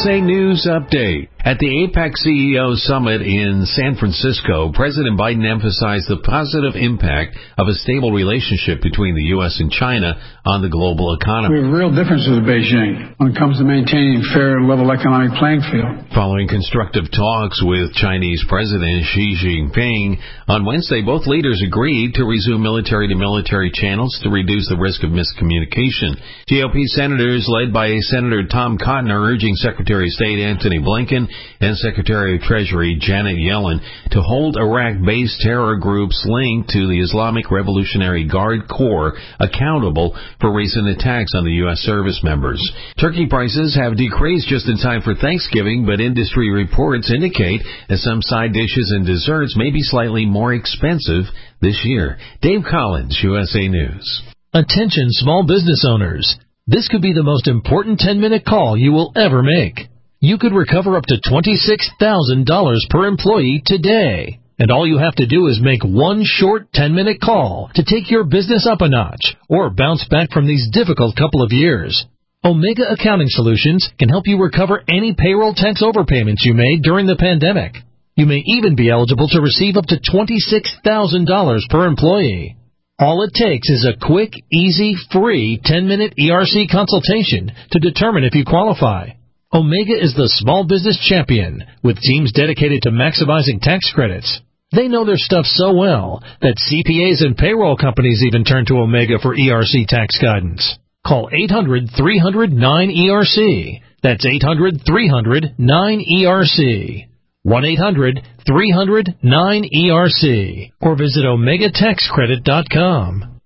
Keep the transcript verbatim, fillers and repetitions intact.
S A News Update. At the APEC C E O Summit in San Francisco, President Biden emphasized the positive impact of a stable relationship between the U S and China on the global economy. We have real differences with Beijing when it comes to maintaining a fair, level economic playing field. Following constructive talks with Chinese President Xi Jinping, on Wednesday, both leaders agreed to resume military-to-military channels to reduce the risk of miscommunication. G O P senators, led by Senator Tom Cotton, are urging Secretary of State Antony Blinken and Secretary of Treasury Janet Yellen to hold Iraq-based terror groups linked to the Islamic Revolutionary Guard Corps accountable for recent attacks on the U S service members. Turkey prices have decreased just in time for Thanksgiving, but industry reports indicate that some side dishes and desserts may be slightly more expensive this year. Dave Collins, U S A News. Attention small business owners. This could be the most important ten-minute call you will ever make. You could recover up to twenty-six thousand dollars per employee today. And all you have to do is make one short ten-minute call to take your business up a notch or bounce back from these difficult couple of years. Omega Accounting Solutions can help you recover any payroll tax overpayments you made during the pandemic. You may even be eligible to receive up to twenty-six thousand dollars per employee. All it takes is a quick, easy, free ten-minute E R C consultation to determine if you qualify. Omega is the small business champion with teams dedicated to maximizing tax credits. They know their stuff so well that C P As and payroll companies even turn to Omega for E R C tax guidance. Call eight hundred, three hundred, nine E R C. That's eight hundred, three hundred, nine E R C. one eight hundred, three hundred, nine E R C. Or visit omega tax credit dot com.